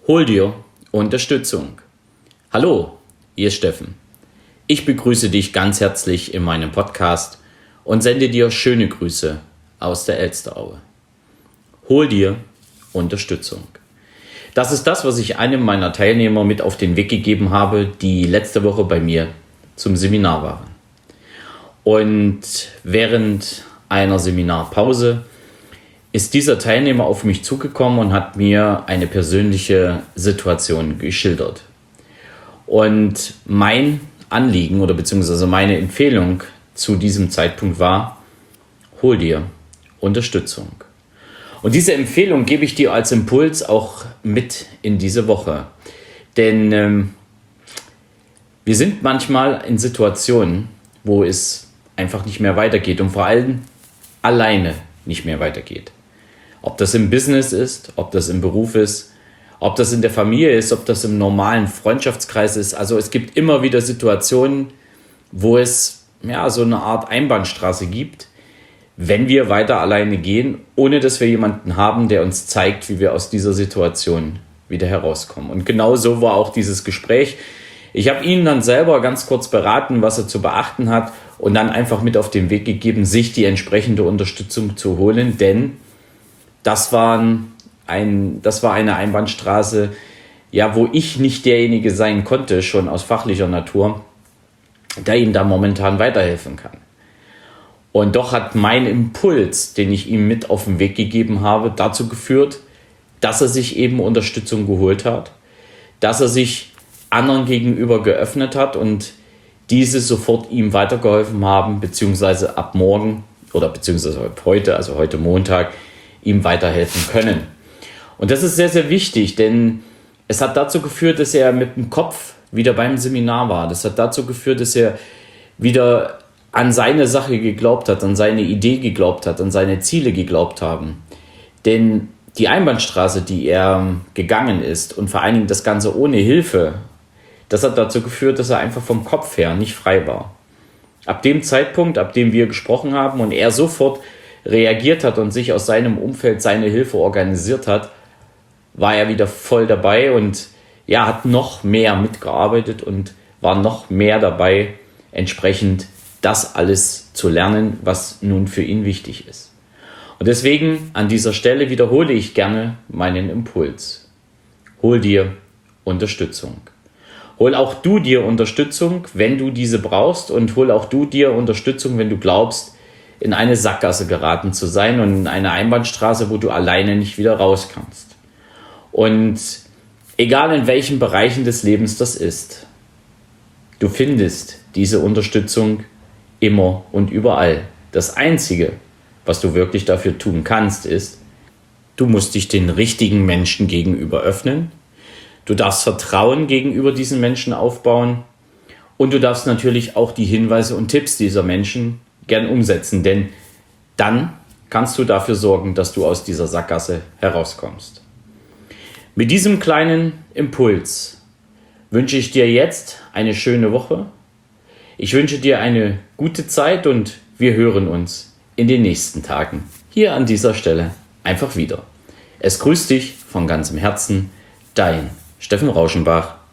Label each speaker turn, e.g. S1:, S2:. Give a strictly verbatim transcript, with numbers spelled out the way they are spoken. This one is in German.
S1: Hol dir Unterstützung. Hallo, hier ist Steffen. Ich begrüße dich ganz herzlich in meinem Podcast und sende dir schöne Grüße aus der Elsteraue. Hol dir Unterstützung. Das ist das, was ich einem meiner Teilnehmer mit auf den Weg gegeben habe, die letzte Woche bei mir zum Seminar waren. Und während einer Seminarpause ist dieser Teilnehmer auf mich zugekommen und hat mir eine persönliche Situation geschildert. Und mein Anliegen oder beziehungsweise meine Empfehlung zu diesem Zeitpunkt war: hol dir Unterstützung. Und diese Empfehlung gebe ich dir als Impuls auch mit in diese Woche. Denn ähm, wir sind manchmal in Situationen, wo es einfach nicht mehr weitergeht und vor allem alleine nicht mehr weitergeht. Ob das im Business ist, ob das im Beruf ist, ob das in der Familie ist, ob das im normalen Freundschaftskreis ist. Also es gibt immer wieder Situationen, wo es ja so eine Art Einbahnstraße gibt, wenn wir weiter alleine gehen, ohne dass wir jemanden haben, der uns zeigt, wie wir aus dieser Situation wieder herauskommen. Und genau so war auch dieses Gespräch. Ich habe ihn dann selber ganz kurz beraten, was er zu beachten hat und dann einfach mit auf den Weg gegeben, sich die entsprechende Unterstützung zu holen, denn das, waren ein, das war eine Einbahnstraße, ja, wo ich nicht derjenige sein konnte, schon aus fachlicher Natur, der ihm da momentan weiterhelfen kann. Und doch hat mein Impuls, den ich ihm mit auf den Weg gegeben habe, dazu geführt, dass er sich eben Unterstützung geholt hat, dass er sich anderen gegenüber geöffnet hat und diese sofort ihm weitergeholfen haben, beziehungsweise ab morgen oder beziehungsweise ab heute, also heute Montag, ihm weiterhelfen können. Und das ist sehr, sehr wichtig, denn es hat dazu geführt, dass er mit dem Kopf wieder beim Seminar war. Das hat dazu geführt, dass er wieder an seine Sache geglaubt hat, an seine Idee geglaubt hat, an seine Ziele geglaubt haben. Denn die Einbahnstraße, die er gegangen ist und vor allen Dingen das Ganze ohne Hilfe, das hat dazu geführt, dass er einfach vom Kopf her nicht frei war. Ab dem Zeitpunkt, ab dem wir gesprochen haben und er sofort reagiert hat und sich aus seinem Umfeld seine Hilfe organisiert hat, war er wieder voll dabei und ja, hat noch mehr mitgearbeitet und war noch mehr dabei, entsprechend das alles zu lernen, was nun für ihn wichtig ist. Und deswegen an dieser Stelle wiederhole ich gerne meinen Impuls. Hol dir Unterstützung. Hol auch du dir Unterstützung, wenn du diese brauchst, und hol auch du dir Unterstützung, wenn du glaubst, in eine Sackgasse geraten zu sein und in eine Einbahnstraße, wo du alleine nicht wieder raus kannst. Und egal in welchen Bereichen des Lebens das ist, du findest diese Unterstützung immer und überall. Das Einzige, was du wirklich dafür tun kannst, ist, du musst dich den richtigen Menschen gegenüber öffnen, du darfst Vertrauen gegenüber diesen Menschen aufbauen und du darfst natürlich auch die Hinweise und Tipps dieser Menschen gern umsetzen, denn dann kannst du dafür sorgen, dass du aus dieser Sackgasse herauskommst. Mit diesem kleinen Impuls wünsche ich dir jetzt eine schöne Woche. Ich wünsche dir eine gute Zeit und wir hören uns in den nächsten Tagen hier an dieser Stelle einfach wieder. Es grüßt dich von ganzem Herzen, dein Steffen Rauschenbach.